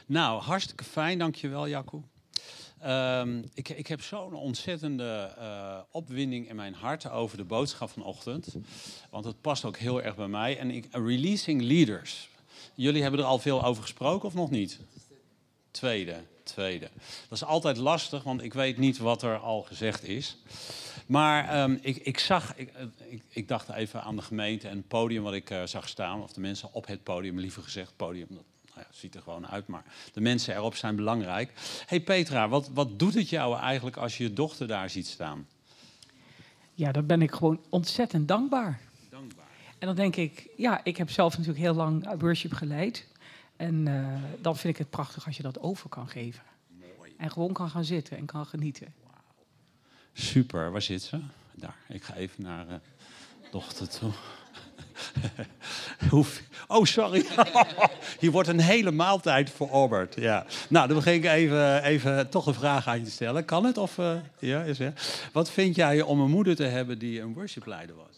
Nou, hartstikke fijn, dankjewel Jacco. Ik heb zo'n ontzettende opwinding in mijn hart over de boodschap vanochtend. Want het past ook heel erg bij mij. En releasing leaders. Jullie hebben er al veel over gesproken of nog niet? Tweede. Dat is altijd lastig, want ik weet niet wat er al gezegd is. Maar ik dacht even aan de gemeente en het podium wat ik zag staan. Of de mensen op het podium, liever gezegd podium. Dat ziet er gewoon uit, maar de mensen erop zijn belangrijk. Hey Petra, wat doet het jou eigenlijk als je je dochter daar ziet staan? Ja, daar ben ik gewoon ontzettend dankbaar. En dan denk ik, ik heb zelf natuurlijk heel lang worship geleid. En dan vind ik het prachtig als je dat over kan geven. Mooi. En gewoon kan gaan zitten en kan genieten. Wow. Super, waar zit ze? Daar, ik ga even naar dochter toe. Oh, sorry. Hier wordt een hele maaltijd verorberd. Ja. Nou, dan begin ik even toch een vraag aan je te stellen. Kan het? Of, is het? Wat vind jij om een moeder te hebben die een worshipleider was?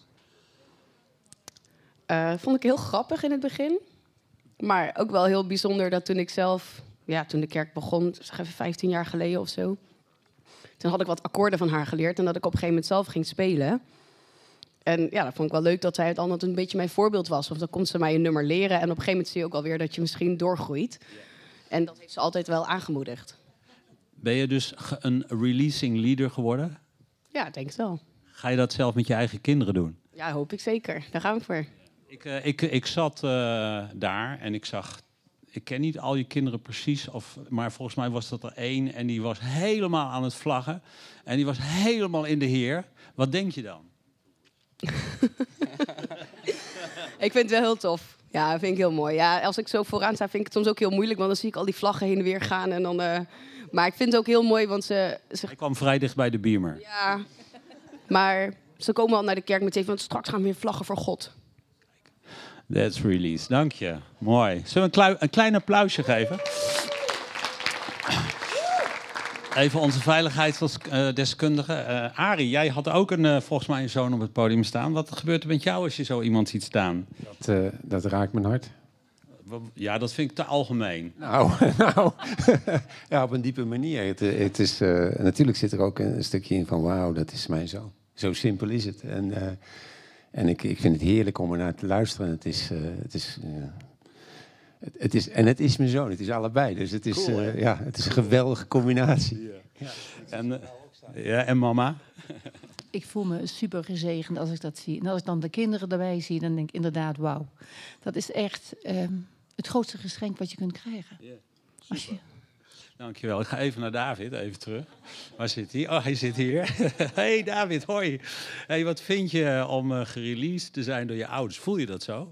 Vond ik heel grappig in het begin. Maar ook wel heel bijzonder dat toen ik zelf... toen de kerk begon, zeg even 15 jaar geleden of zo... Toen had ik wat akkoorden van haar geleerd... en dat ik op een gegeven moment zelf ging spelen... En dat vond ik wel leuk dat zij het altijd een beetje mijn voorbeeld was. Of dan komt ze mij een nummer leren. En op een gegeven moment zie je ook alweer dat je misschien doorgroeit. En dat heeft ze altijd wel aangemoedigd. Ben je dus een releasing leader geworden? Ja, ik denk het wel. Ga je dat zelf met je eigen kinderen doen? Ja, hoop ik zeker. Daar gaan we voor. Ik zat daar en ik zag... Ik ken niet al je kinderen precies, maar volgens mij was dat er 1... en die was helemaal aan het vlaggen. En die was helemaal in de Heer. Wat denk je dan? Ik vind het wel heel tof. Ja, dat vind ik heel mooi. Ja, als ik zo vooraan sta, vind ik het soms ook heel moeilijk. Want dan zie ik al die vlaggen heen en weer gaan. En dan, maar ik vind het ook heel mooi, want ze... Ik kwam vrij dicht bij de Beamer. Ja, maar ze komen al naar de kerk meteen, want straks gaan we weer vlaggen voor God. That's release. Dank je. Mooi. Zullen we een klein applausje geven? Even onze veiligheidsdeskundige. Arie, jij had ook volgens mij een zoon op het podium staan. Wat gebeurt er met jou als je zo iemand ziet staan? Dat raakt mijn hart. Ja, dat vind ik te algemeen. Nou ja, op een diepe manier. Het is, natuurlijk zit er ook een stukje in van wauw, dat is mijn zoon. Zo simpel is het. En ik vind het heerlijk om er naar te luisteren. Het is mijn zoon, het is allebei. Dus het is, cool, het is een geweldige combinatie. Ja. En mama? Ik voel me super gezegend als ik dat zie. En als ik dan de kinderen erbij zie, dan denk ik inderdaad, wauw. Dat is echt het grootste geschenk wat je kunt krijgen. Yeah, Dankjewel. Ik ga even naar David, even terug. Waar zit hij? Oh, hij zit hier. Hey David, hoi. Hey, wat vind je om gereleased te zijn door je ouders? Voel je dat zo?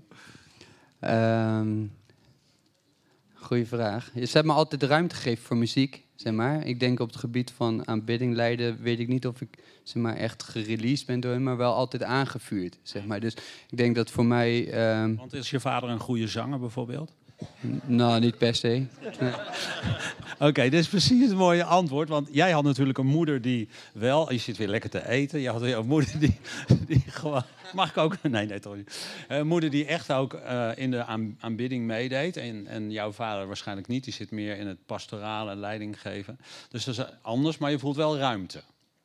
Goeie vraag. Ze hebben me altijd ruimte gegeven voor muziek, zeg maar. Ik denk op het gebied van aanbidding leiden, weet ik niet of ik zeg maar, echt gereleased ben door hen, maar wel altijd aangevuurd, zeg maar. Dus ik denk dat voor mij... Want is je vader een goede zanger bijvoorbeeld? Nou, niet per se. Oké, dit is precies het mooie antwoord. Want jij had natuurlijk een moeder die wel... Je zit weer lekker te eten. Je had weer een moeder die gewoon... Mag ik ook? Nee, toch niet. Een moeder die echt ook in de aanbidding meedeed. En jouw vader waarschijnlijk niet. Die zit meer in het pastorale en leiding geven. Dus dat is anders, maar je voelt wel ruimte.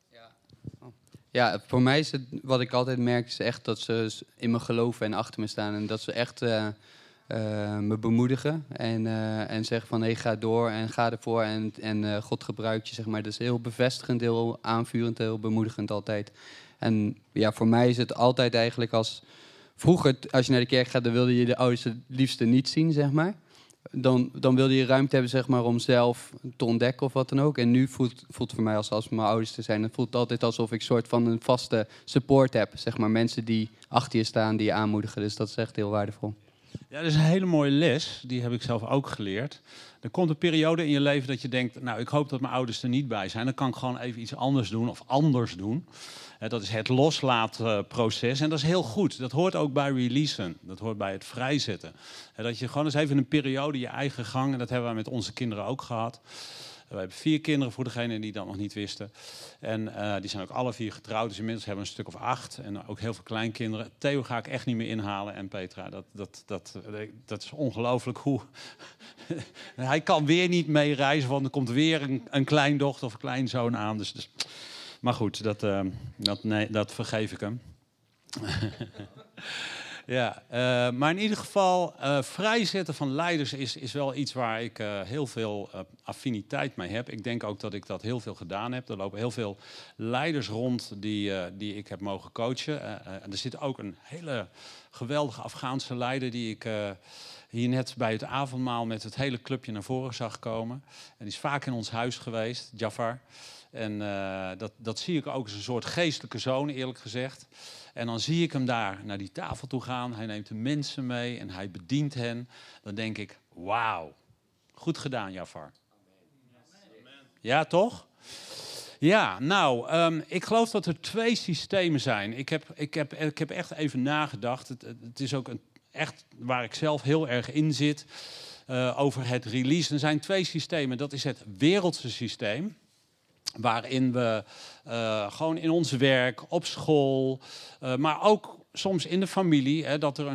Ja, voor mij is het... Wat ik altijd merk is echt dat ze in me geloven en achter me staan. En dat ze echt... me bemoedigen en zeggen van hey, ga door en ga ervoor en God gebruikt je, zeg maar. Dat is heel bevestigend, heel aanvurend, heel bemoedigend altijd. En ja, voor mij is het altijd eigenlijk als... Vroeger, als je naar de kerk gaat, dan wilde je de ouders het liefste niet zien, zeg maar. Dan wilde je ruimte hebben, zeg maar, om zelf te ontdekken of wat dan ook. En nu voelt voor mij als mijn ouders te zijn, het voelt altijd alsof ik soort van een vaste support heb, zeg maar. Mensen die achter je staan, die je aanmoedigen. Dus dat is echt heel waardevol. Ja, dat is een hele mooie les. Die heb ik zelf ook geleerd. Er komt een periode in je leven dat je denkt... nou, ik hoop dat mijn ouders er niet bij zijn. Dan kan ik gewoon even iets anders doen of anders doen. Dat is het loslaatproces. En dat is heel goed. Dat hoort ook bij releasen. Dat hoort bij het vrijzetten. Dat je gewoon eens even een periode je eigen gang... en dat hebben we met onze kinderen ook gehad... We hebben 4 kinderen voor degenen die dat nog niet wisten. En die zijn ook alle 4 getrouwd. Dus inmiddels hebben we een stuk of 8. En ook heel veel kleinkinderen. Theo ga ik echt niet meer inhalen. En Petra, dat is ongelooflijk hoe... Hij kan weer niet meereizen, want er komt weer een kleindochter of een kleinzoon aan. Dus... Maar goed, dat vergeef ik hem. Ja, maar in ieder geval, vrijzetten van leiders is wel iets waar ik heel veel affiniteit mee heb. Ik denk ook dat ik dat heel veel gedaan heb. Er lopen heel veel leiders rond die ik heb mogen coachen. Er zit ook een hele geweldige Afghaanse leider die ik hier net bij het avondmaal met het hele clubje naar voren zag komen. En die is vaak in ons huis geweest, Jafar. En dat zie ik ook als een soort geestelijke zoon, eerlijk gezegd. En dan zie ik hem daar naar die tafel toe gaan. Hij neemt de mensen mee en hij bedient hen. Dan denk ik, wauw, goed gedaan, Jafar. Ja, toch? Ja, nou, ik geloof dat er 2 systemen zijn. Ik heb echt even nagedacht. Het is ook echt waar ik zelf heel erg in zit over het release. Er zijn 2 systemen. Dat is het wereldse systeem. Waarin we gewoon in ons werk, op school, maar ook soms in de familie, dat er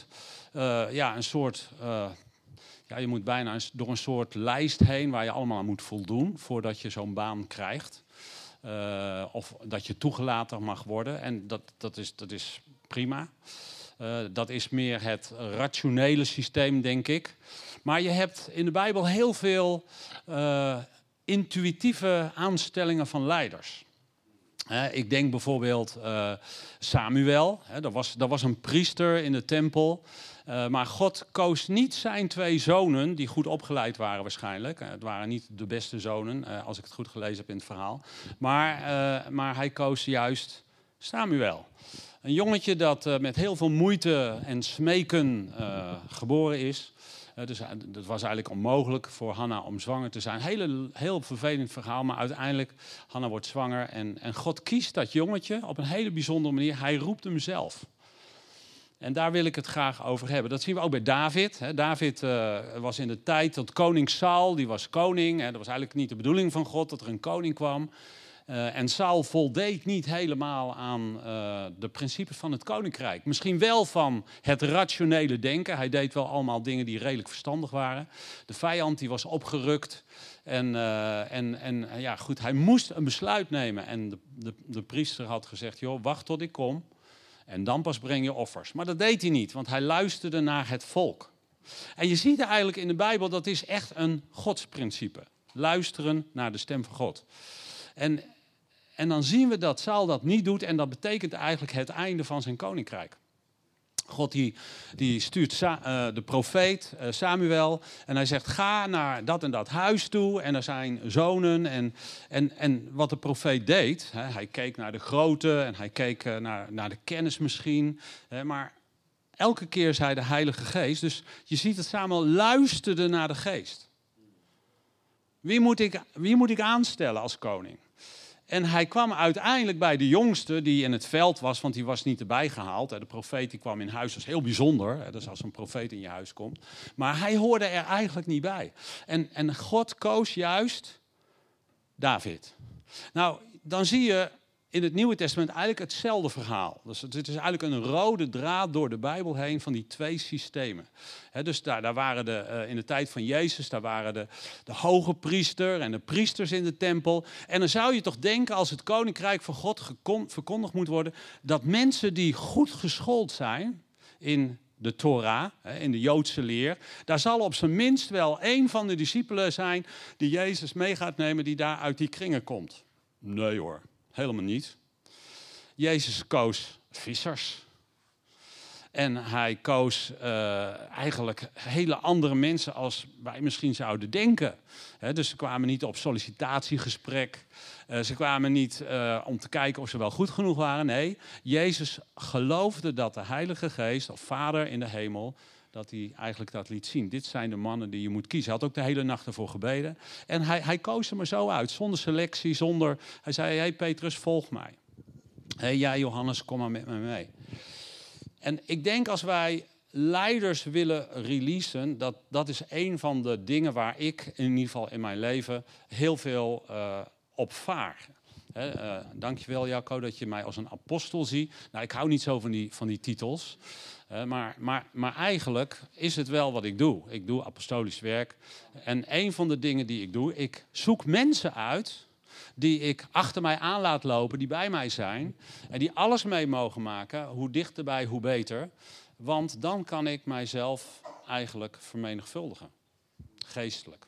je moet bijna door een soort lijst heen waar je allemaal aan moet voldoen voordat je zo'n baan krijgt. Of dat je toegelaten mag worden. En dat is prima. Dat is meer het rationele systeem, denk ik. Maar je hebt in de Bijbel heel veel intuïtieve aanstellingen van leiders. Ik denk bijvoorbeeld Samuel. Dat was een priester in de tempel. Maar God koos niet zijn 2 zonen, die goed opgeleid waren waarschijnlijk. Het waren niet de beste zonen, als ik het goed gelezen heb in het verhaal. Maar hij koos juist Samuel. Een jongetje dat met heel veel moeite en smeken geboren is. Dus dat was eigenlijk onmogelijk voor Hanna om zwanger te zijn. Heel vervelend verhaal, maar uiteindelijk Hanna wordt zwanger. En God kiest dat jongetje op een hele bijzondere manier. Hij roept hem zelf. En daar wil ik het graag over hebben. Dat zien we ook bij David. David was in de tijd dat koning Saul, die was koning. Dat was eigenlijk niet de bedoeling van God dat er een koning kwam. En Saul voldeed niet helemaal aan de principes van het koninkrijk. Misschien wel van het rationele denken. Hij deed wel allemaal dingen die redelijk verstandig waren. De vijand die was opgerukt. Hij moest een besluit nemen. En de priester had gezegd, joh, wacht tot ik kom. En dan pas breng je offers. Maar dat deed hij niet, want hij luisterde naar het volk. En je ziet eigenlijk in de Bijbel, dat is echt een godsprincipe. Luisteren naar de stem van God. En dan zien we dat Saul dat niet doet en dat betekent eigenlijk het einde van zijn koninkrijk. God die stuurt de profeet Samuel en hij zegt, ga naar dat en dat huis toe en er zijn zonen. En wat de profeet deed, hij keek naar de grootte en hij keek naar de kennis misschien. Maar elke keer zei de Heilige Geest, dus je ziet dat Samuel luisterde naar de Geest. Wie moet ik aanstellen als koning? En hij kwam uiteindelijk bij de jongste die in het veld was, want die was niet erbij gehaald. De profeet die kwam in huis, dat is heel bijzonder, dus als een profeet in je huis komt. Maar hij hoorde er eigenlijk niet bij. En God koos juist David. Nou, dan zie je in het Nieuwe Testament eigenlijk hetzelfde verhaal. Dus het is eigenlijk een rode draad door de Bijbel heen van die 2 systemen. Dus daar waren in de tijd van Jezus, daar waren de hoge priester en de priesters in de tempel. En dan zou je toch denken, als het koninkrijk van God verkondigd moet worden, dat mensen die goed geschoold zijn in de Torah, in de Joodse leer, daar zal op zijn minst wel 1 van de discipelen zijn die Jezus mee gaat nemen, die daar uit die kringen komt. Nee hoor. Helemaal niet. Jezus koos vissers. En hij koos eigenlijk hele andere mensen als wij misschien zouden denken. Dus ze kwamen niet op sollicitatiegesprek. Ze kwamen niet om te kijken of ze wel goed genoeg waren. Nee, Jezus geloofde dat de Heilige Geest, of Vader in de hemel, dat hij eigenlijk dat liet zien. Dit zijn de mannen die je moet kiezen. Hij had ook de hele nacht ervoor gebeden. En hij koos er maar zo uit, zonder selectie, Hij zei, hey Petrus, volg mij. Hey jij Johannes, kom maar met me mee. En ik denk als wij leiders willen releasen, dat is een van de dingen waar ik in ieder geval in mijn leven heel veel op vaar. Dankjewel Jacco dat je mij als een apostel ziet. Nou, ik hou niet zo van die titels. Maar eigenlijk is het wel wat ik doe. Ik doe apostolisch werk. En een van de dingen die ik doe, ik zoek mensen uit die ik achter mij aan laat lopen, die bij mij zijn. En die alles mee mogen maken. Hoe dichterbij, hoe beter. Want dan kan ik mijzelf eigenlijk vermenigvuldigen. Geestelijk.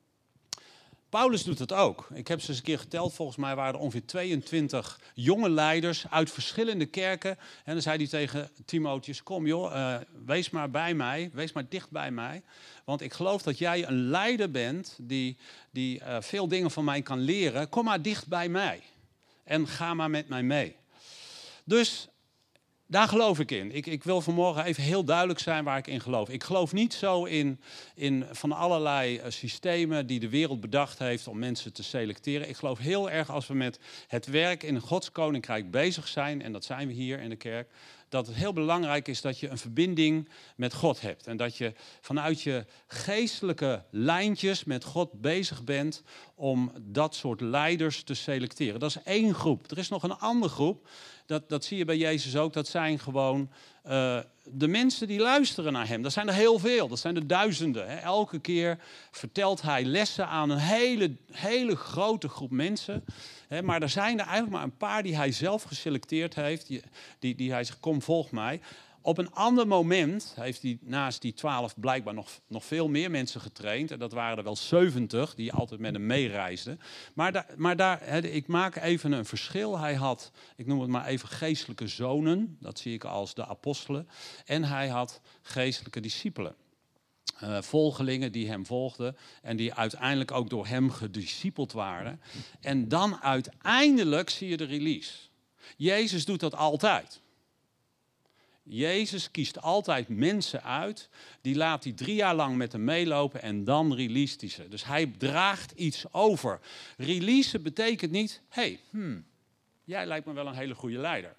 Paulus doet het ook. Ik heb ze eens een keer geteld. Volgens mij waren er ongeveer 22 jonge leiders uit verschillende kerken. En dan zei hij tegen Timotheus, kom joh, wees maar bij mij. Wees maar dicht bij mij. Want ik geloof dat jij een leider bent die veel dingen van mij kan leren. Kom maar dicht bij mij. En ga maar met mij mee. Dus daar geloof ik in. Ik wil vanmorgen even heel duidelijk zijn waar ik in geloof. Ik geloof niet zo in van allerlei systemen die de wereld bedacht heeft om mensen te selecteren. Ik geloof heel erg als we met het werk in Gods Koninkrijk bezig zijn, en dat zijn we hier in de kerk, dat het heel belangrijk is dat je een verbinding met God hebt. En dat je vanuit je geestelijke lijntjes met God bezig bent om dat soort leiders te selecteren. Dat is één groep. Er is nog een andere groep. Dat zie je bij Jezus ook. Dat zijn gewoon de mensen die luisteren naar hem. Dat zijn er heel veel. Dat zijn er duizenden. Hè. Elke keer vertelt hij lessen aan een hele grote groep mensen. Hè. Maar er zijn er eigenlijk maar een paar die hij zelf geselecteerd heeft. Die hij zegt, kom volg mij. Op een ander moment heeft hij naast die 12 blijkbaar nog veel meer mensen getraind. En dat waren er wel 70 die altijd met hem meereisden. Maar ik maak even een verschil. Hij had, ik noem het maar even, geestelijke zonen. Dat zie ik als de apostelen. En hij had geestelijke discipelen. Volgelingen die hem volgden en die uiteindelijk ook door hem gediscipeld waren. En dan uiteindelijk zie je de release. Jezus doet dat altijd. Jezus kiest altijd mensen uit, die laat hij 3 jaar lang met hem meelopen en dan released hij ze. Dus hij draagt iets over. Releasen betekent niet, jij lijkt me wel een hele goede leider.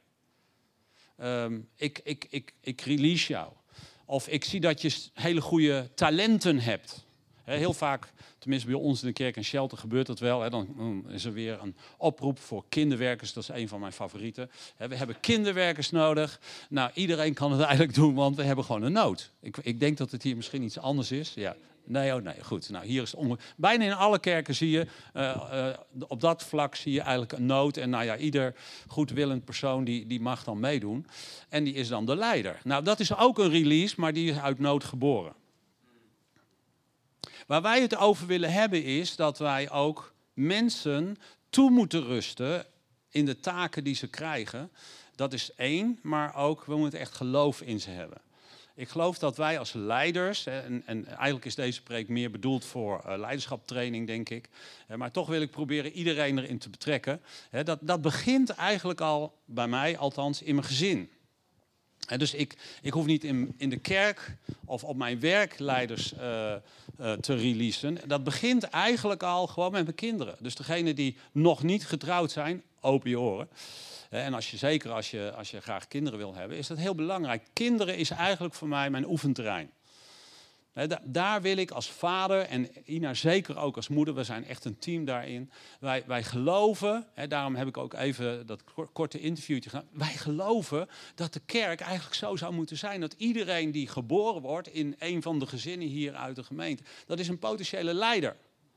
Ik release jou. Of ik zie dat je hele goede talenten hebt. Heel vaak, tenminste bij ons in de kerk en shelter gebeurt dat wel. Dan is er weer een oproep voor kinderwerkers. Dat is een van mijn favorieten. We hebben kinderwerkers nodig. Nou, iedereen kan het eigenlijk doen, want we hebben gewoon een nood. Ik denk dat het hier misschien iets anders is. Ja. Nee, goed. Nou, hier is bijna in alle kerken zie je, op dat vlak zie je eigenlijk een nood. En nou ja, ieder goedwillend persoon die mag dan meedoen. En die is dan de leider. Nou, dat is ook een release, maar die is uit nood geboren. Waar wij het over willen hebben is dat wij ook mensen toe moeten rusten in de taken die ze krijgen. Dat is één, maar ook we moeten echt geloof in ze hebben. Ik geloof dat wij als leiders, en eigenlijk is deze preek meer bedoeld voor leiderschaptraining, denk ik. Maar toch wil ik proberen iedereen erin te betrekken. Dat begint eigenlijk al bij mij, althans in mijn gezin. Dus ik hoef niet in de kerk of op mijn werk leiders te releasen. Dat begint eigenlijk al gewoon met mijn kinderen. Dus degenen die nog niet getrouwd zijn, open je oren. En zeker als je graag kinderen wil hebben, is dat heel belangrijk. Kinderen is eigenlijk voor mij mijn oefenterrein. Daar wil ik als vader en Ina zeker ook als moeder, we zijn echt een team daarin. Wij geloven, daarom heb ik ook even dat korte interviewtje gedaan. Wij geloven dat de kerk eigenlijk zo zou moeten zijn. Dat iedereen die geboren wordt in een van de gezinnen hier uit de gemeente, dat is een potentiële leider.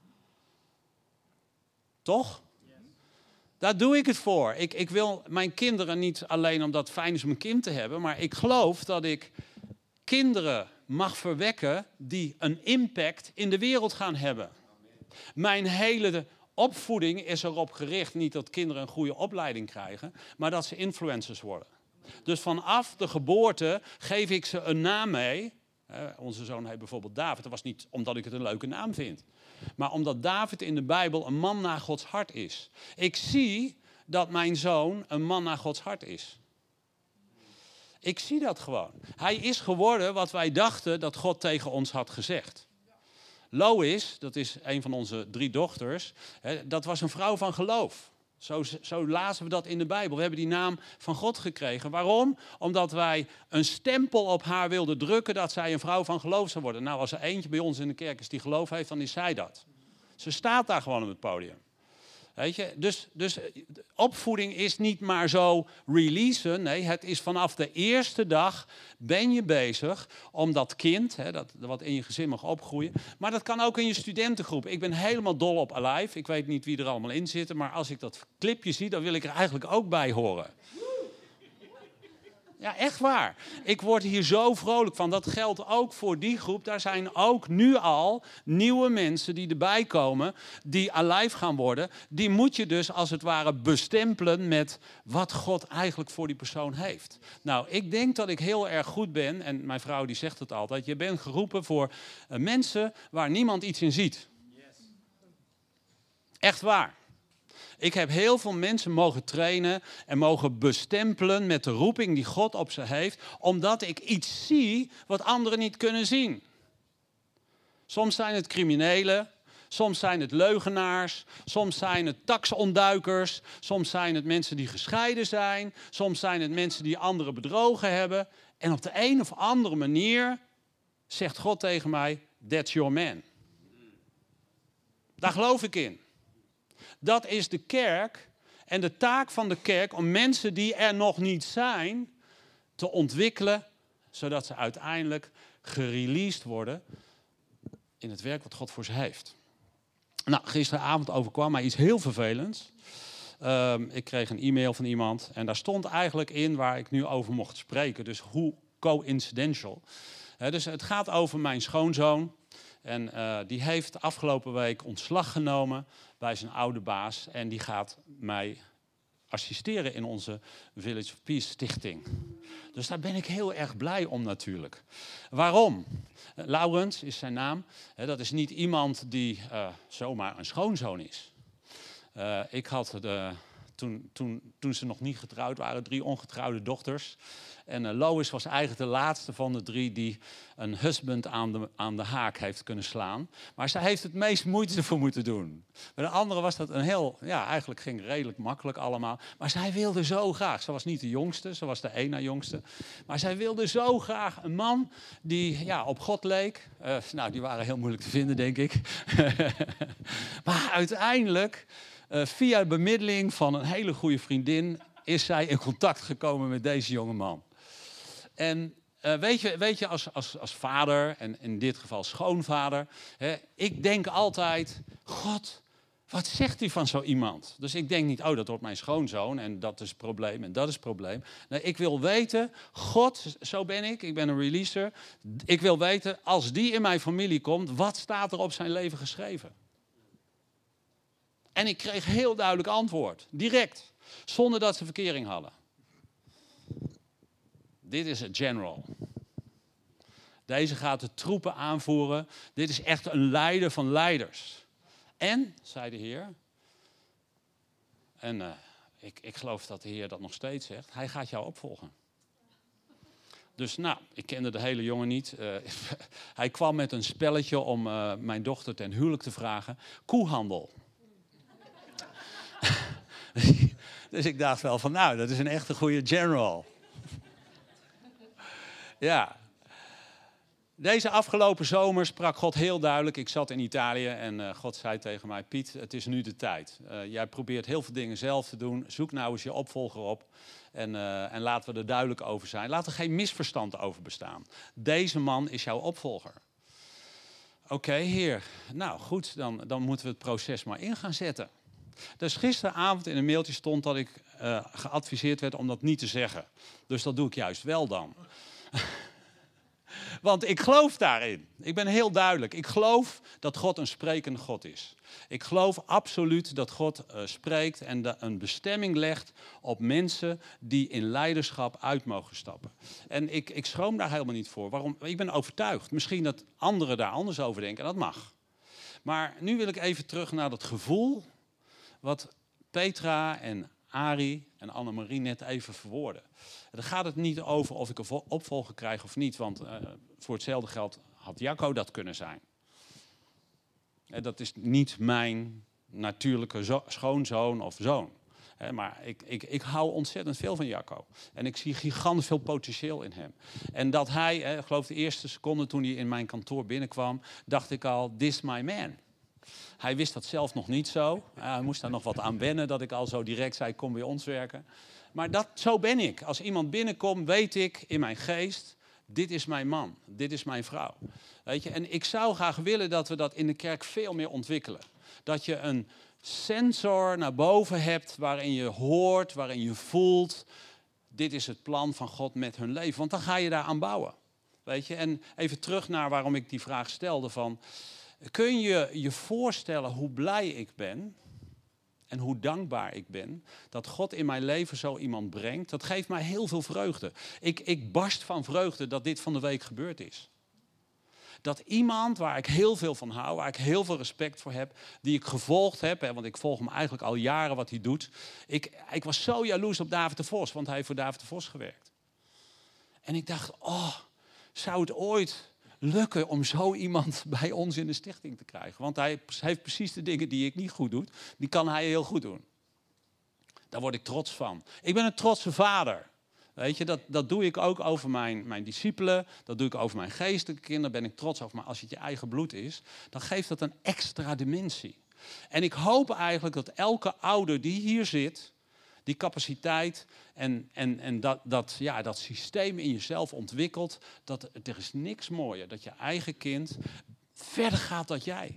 Toch? Daar doe ik het voor. Ik wil mijn kinderen niet alleen omdat het fijn is om een kind te hebben, maar ik geloof dat ik kinderen mag verwekken die een impact in de wereld gaan hebben. Mijn hele opvoeding is erop gericht, niet dat kinderen een goede opleiding krijgen, maar dat ze influencers worden. Dus vanaf de geboorte geef ik ze een naam mee. Onze zoon heet bijvoorbeeld David. Dat was niet omdat ik het een leuke naam vind, maar omdat David in de Bijbel een man naar Gods hart is. Ik zie dat mijn zoon een man naar Gods hart is. Ik zie dat gewoon. Hij is geworden wat wij dachten dat God tegen ons had gezegd. Lois, dat is een van onze 3 dochters, dat was een vrouw van geloof. Zo lazen we dat in de Bijbel. We hebben die naam van God gekregen. Waarom? Omdat wij een stempel op haar wilden drukken dat zij een vrouw van geloof zou worden. Nou, als er eentje bij ons in de kerk is die geloof heeft, dan is zij dat. Ze staat daar gewoon op het podium. Weet je? Dus opvoeding is niet maar zo releasen. Nee, het is vanaf de eerste dag ben je bezig om dat kind, dat wat in je gezin mag opgroeien. Maar dat kan ook in je studentengroep. Ik ben helemaal dol op Alive. Ik weet niet wie er allemaal in zitten. Maar als ik dat clipje zie, dan wil ik er eigenlijk ook bij horen. Ja, echt waar. Ik word hier zo vrolijk van. Dat geldt ook voor die groep. Daar zijn ook nu al nieuwe mensen die erbij komen, die alive gaan worden. Die moet je dus als het ware bestempelen met wat God eigenlijk voor die persoon heeft. Nou, ik denk dat ik heel erg goed ben, en mijn vrouw die zegt het altijd, je bent geroepen voor mensen waar niemand iets in ziet. Echt waar. Ik heb heel veel mensen mogen trainen en mogen bestempelen met de roeping die God op ze heeft, omdat ik iets zie wat anderen niet kunnen zien. Soms zijn het criminelen, soms zijn het leugenaars, soms zijn het taxontduikers, soms zijn het mensen die gescheiden zijn, soms zijn het mensen die anderen bedrogen hebben. En op de een of andere manier zegt God tegen mij, that's your man. Daar geloof ik in. Dat is de kerk en de taak van de kerk om mensen die er nog niet zijn te ontwikkelen, zodat ze uiteindelijk gereleased worden in het werk wat God voor ze heeft. Nou, gisteravond overkwam mij iets heel vervelends. Ik kreeg een e-mail van iemand en daar stond eigenlijk in waar ik nu over mocht spreken. Dus hoe coincidental. Dus het gaat over mijn schoonzoon. En die heeft afgelopen week ontslag genomen bij zijn oude baas. En die gaat mij assisteren in onze Village of Peace stichting. Dus daar ben ik heel erg blij om natuurlijk. Waarom? Laurens is zijn naam. Dat is niet iemand die zomaar een schoonzoon is. Ik had toen ze nog niet getrouwd waren, 3 ongetrouwde dochters. En Lois was eigenlijk de laatste van de 3 die een husband aan de haak heeft kunnen slaan. Maar zij heeft het meest moeite ervoor moeten doen. Bij de andere was dat eigenlijk ging redelijk makkelijk allemaal. Maar zij wilde zo graag, ze was niet de jongste, ze was de één na jongste. Maar zij wilde zo graag een man die op God leek. Die waren heel moeilijk te vinden, denk ik. Maar uiteindelijk, via bemiddeling van een hele goede vriendin, is zij in contact gekomen met deze jonge man. En weet je als vader, en in dit geval schoonvader, ik denk altijd, God, wat zegt hij van zo iemand? Dus ik denk niet, dat wordt mijn schoonzoon en dat is het probleem en dat is het probleem. Nee, ik wil weten, God, zo ben ik ben een releaser. Ik wil weten, als die in mijn familie komt, wat staat er op zijn leven geschreven? En ik kreeg heel duidelijk antwoord, direct, zonder dat ze verkering hadden. Dit is een general. Deze gaat de troepen aanvoeren. Dit is echt een leider van leiders. En, zei de Heer, en ik geloof dat de Heer dat nog steeds zegt, hij gaat jou opvolgen. Dus ik kende de hele jongen niet. Hij kwam met een spelletje om mijn dochter ten huwelijk te vragen. Koehandel. Dus ik dacht wel van, dat is een echte goede general. Ja. Deze afgelopen zomer sprak God heel duidelijk. Ik zat in Italië en God zei tegen mij, Piet, het is nu de tijd. Jij probeert heel veel dingen zelf te doen. Zoek nou eens je opvolger op. En laten we er duidelijk over zijn. Laat er geen misverstand over bestaan. Deze man is jouw opvolger. Oké, Heer. Nou goed, dan moeten we het proces maar in gaan zetten. Dus gisteravond in een mailtje stond dat ik geadviseerd werd om dat niet te zeggen. Dus dat doe ik juist wel dan. Want ik geloof daarin. Ik ben heel duidelijk. Ik geloof dat God een sprekende God is. Ik geloof absoluut dat God spreekt en een bestemming legt op mensen die in leiderschap uit mogen stappen. En ik schroom daar helemaal niet voor. Waarom? Ik ben overtuigd. Misschien dat anderen daar anders over denken. Dat mag. Maar nu wil ik even terug naar dat gevoel wat Petra en Arie en Annemarie net even verwoorden. Dan gaat het niet over of ik een opvolger krijg of niet. Want voor hetzelfde geld had Jacco dat kunnen zijn. Dat is niet mijn natuurlijke schoonzoon of zoon. Maar ik hou ontzettend veel van Jacco. En ik zie gigantisch veel potentieel in hem. En dat hij, ik geloof de eerste seconde toen hij in mijn kantoor binnenkwam, dacht ik al, this is my man. Hij wist dat zelf nog niet zo. Hij moest daar nog wat aan wennen, dat ik al zo direct zei, kom bij ons werken. Maar zo ben ik. Als iemand binnenkomt, weet ik in mijn geest, dit is mijn man, dit is mijn vrouw. Weet je? En ik zou graag willen dat we dat in de kerk veel meer ontwikkelen. Dat je een sensor naar boven hebt waarin je hoort, waarin je voelt, dit is het plan van God met hun leven. Want dan ga je daar aan bouwen. Weet je? En even terug naar waarom ik die vraag stelde van, kun je je voorstellen hoe blij ik ben en hoe dankbaar ik ben dat God in mijn leven zo iemand brengt? Dat geeft mij heel veel vreugde. Ik barst van vreugde dat dit van de week gebeurd is. Dat iemand waar ik heel veel van hou, waar ik heel veel respect voor heb, die ik gevolgd heb, want ik volg hem eigenlijk al jaren wat hij doet. Ik was zo jaloers op David de Vos, want hij heeft voor David de Vos gewerkt. En ik dacht, zou het ooit lukken om zo iemand bij ons in de stichting te krijgen? Want hij heeft precies de dingen die ik niet goed doe, die kan hij heel goed doen. Daar word ik trots van. Ik ben een trotse vader. Weet je, dat doe ik ook over mijn discipelen. Dat doe ik over mijn geestelijke kinderen. Ben ik trots over. Maar als het je eigen bloed is, dan geeft dat een extra dimensie. En ik hoop eigenlijk dat elke ouder die hier zit, die capaciteit en dat systeem in jezelf ontwikkelt. Er is niks mooier dat je eigen kind verder gaat dan jij.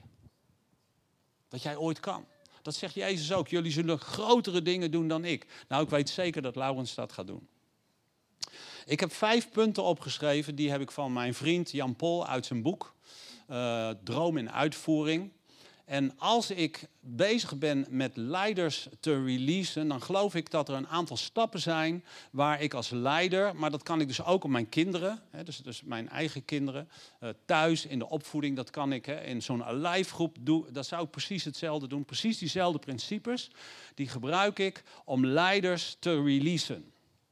Dat jij ooit kan. Dat zegt Jezus ook. Jullie zullen grotere dingen doen dan ik. Nou, ik weet zeker dat Laurens dat gaat doen. Ik heb 5 punten opgeschreven. Die heb ik van mijn vriend Jan Pol uit zijn boek. Droom in uitvoering. En als ik bezig ben met leiders te releasen, dan geloof ik dat er een aantal stappen zijn waar ik als leider, maar dat kan ik dus ook op mijn kinderen, dus mijn eigen kinderen, thuis in de opvoeding, dat kan ik in zo'n Alive groep doen, dat zou ik precies hetzelfde doen. Precies diezelfde principes, die gebruik ik om leiders te releasen.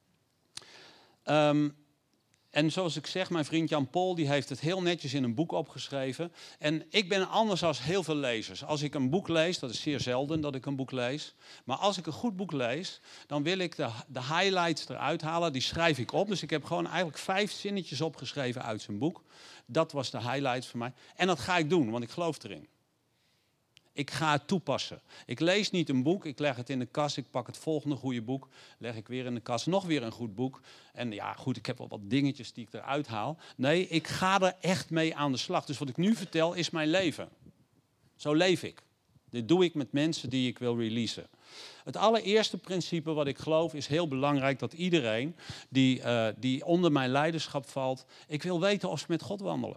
En zoals ik zeg, mijn vriend Jan Pol die heeft het heel netjes in een boek opgeschreven. En ik ben anders dan heel veel lezers. Als ik een boek lees, dat is zeer zelden dat ik een boek lees. Maar als ik een goed boek lees, dan wil ik de highlights eruit halen. Die schrijf ik op. Dus ik heb gewoon eigenlijk 5 zinnetjes opgeschreven uit zijn boek. Dat was de highlights voor mij. En dat ga ik doen, want ik geloof erin. Ik ga het toepassen. Ik lees niet een boek, ik leg het in de kast, ik pak het volgende goede boek, leg ik weer in de kast, nog weer een goed boek. En ja, goed, ik heb wel wat dingetjes die ik eruit haal. Nee, ik ga er echt mee aan de slag. Dus wat ik nu vertel is mijn leven. Zo leef ik. Dit doe ik met mensen die ik wil releasen. Het allereerste principe wat ik geloof is heel belangrijk, dat iedereen die onder mijn leiderschap valt, ik wil weten of ze met God wandelen.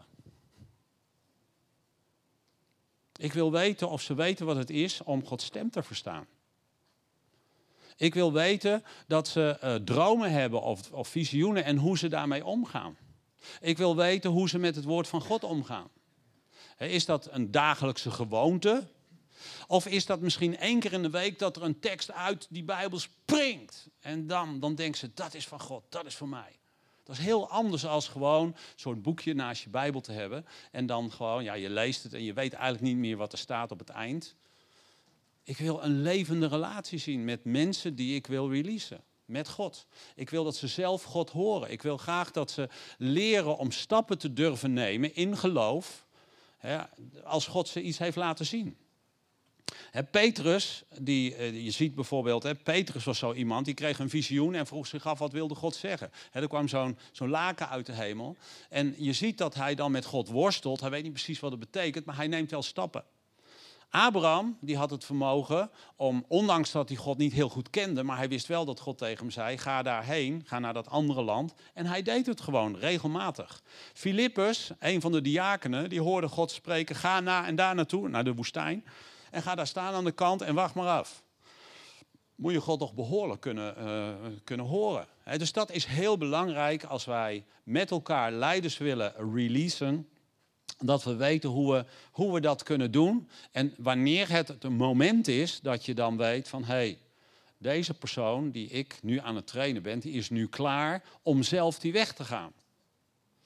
Ik wil weten of ze weten wat het is om Gods stem te verstaan. Ik wil weten dat ze dromen hebben of visioenen en hoe ze daarmee omgaan. Ik wil weten hoe ze met het woord van God omgaan. Is dat een dagelijkse gewoonte? Of is dat misschien 1 keer in de week dat er een tekst uit die Bijbel springt? En dan denken ze, dat is van God, dat is voor mij. Dat is heel anders als gewoon een soort boekje naast je Bijbel te hebben. En dan gewoon, ja, je leest het en je weet eigenlijk niet meer wat er staat op het eind. Ik wil een levende relatie zien met mensen die ik wil releasen. Met God. Ik wil dat ze zelf God horen. Ik wil graag dat ze leren om stappen te durven nemen in geloof. Als God ze iets heeft laten zien. Petrus, je ziet bijvoorbeeld, Petrus was zo iemand, die kreeg een visioen en vroeg zich af, wat wilde God zeggen? Er kwam zo'n laken uit de hemel en je ziet dat hij dan met God worstelt. Hij weet niet precies wat het betekent, maar hij neemt wel stappen. Abraham, die had het vermogen om, ondanks dat hij God niet heel goed kende, maar hij wist wel dat God tegen hem zei, ga daarheen, ga naar dat andere land. En hij deed het gewoon, regelmatig. Filippus, een van de diakenen, die hoorde God spreken, ga daar naartoe, naar de woestijn. En ga daar staan aan de kant en wacht maar af. Moet je God toch behoorlijk kunnen horen. Dus dat is heel belangrijk als wij met elkaar leiders willen releasen. Dat we weten hoe we dat kunnen doen. En wanneer het een moment is dat je dan weet van, hé, deze persoon die ik nu aan het trainen ben, die is nu klaar om zelf die weg te gaan.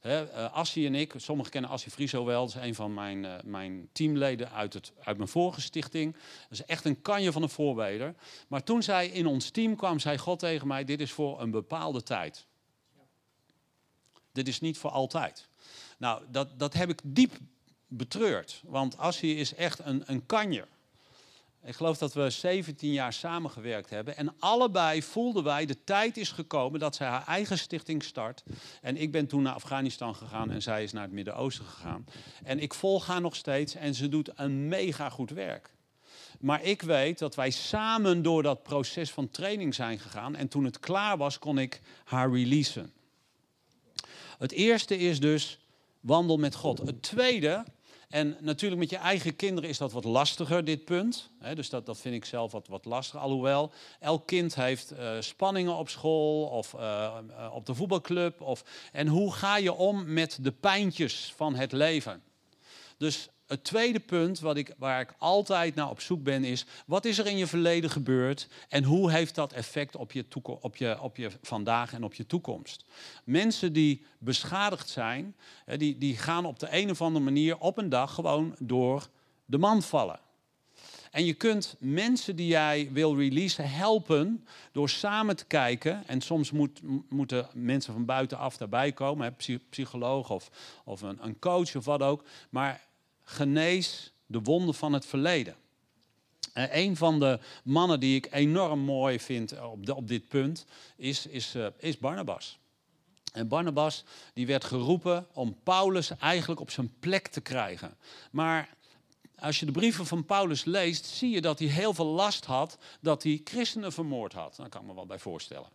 Assie en ik, sommigen kennen Assie Frieso wel. Dat is een van mijn teamleden uit mijn vorige stichting. Dat is echt een kanje van een voorbeelder. Maar toen zij in ons team kwam, zei God tegen mij, dit is voor een bepaalde tijd. Dit is niet voor altijd. Nou, dat heb ik diep betreurd. Want Assie is echt een kanjer. Ik geloof dat we 17 jaar samengewerkt hebben. En allebei voelden wij, de tijd is gekomen dat zij haar eigen stichting start. En ik ben toen naar Afghanistan gegaan en zij is naar het Midden-Oosten gegaan. En ik volg haar nog steeds en ze doet een mega goed werk. Maar ik weet dat wij samen door dat proces van training zijn gegaan. En toen het klaar was, kon ik haar releasen. Het eerste is dus, wandel met God. Het tweede... En natuurlijk met je eigen kinderen is dat wat lastiger, dit punt. Dus dat vind ik zelf wat lastiger. Alhoewel, elk kind heeft spanningen op school of op de voetbalclub. En hoe ga je om met de pijntjes van het leven? Dus het tweede punt waar ik altijd naar op zoek ben is... wat is er in je verleden gebeurd en hoe heeft dat effect op je vandaag en op je toekomst? Mensen die beschadigd zijn, die gaan op de een of andere manier op een dag gewoon door de mand vallen. En je kunt mensen die jij wil releasen helpen door samen te kijken. En soms moeten mensen van buitenaf daarbij komen, psycholoog of een coach of wat ook. Maar genees de wonden van het verleden. Een van de mannen die ik enorm mooi vind op dit punt is Barnabas. En Barnabas die werd geroepen om Paulus eigenlijk op zijn plek te krijgen. Maar als je de brieven van Paulus leest, zie je dat hij heel veel last had dat hij christenen vermoord had. Daar kan ik me wel bij voorstellen.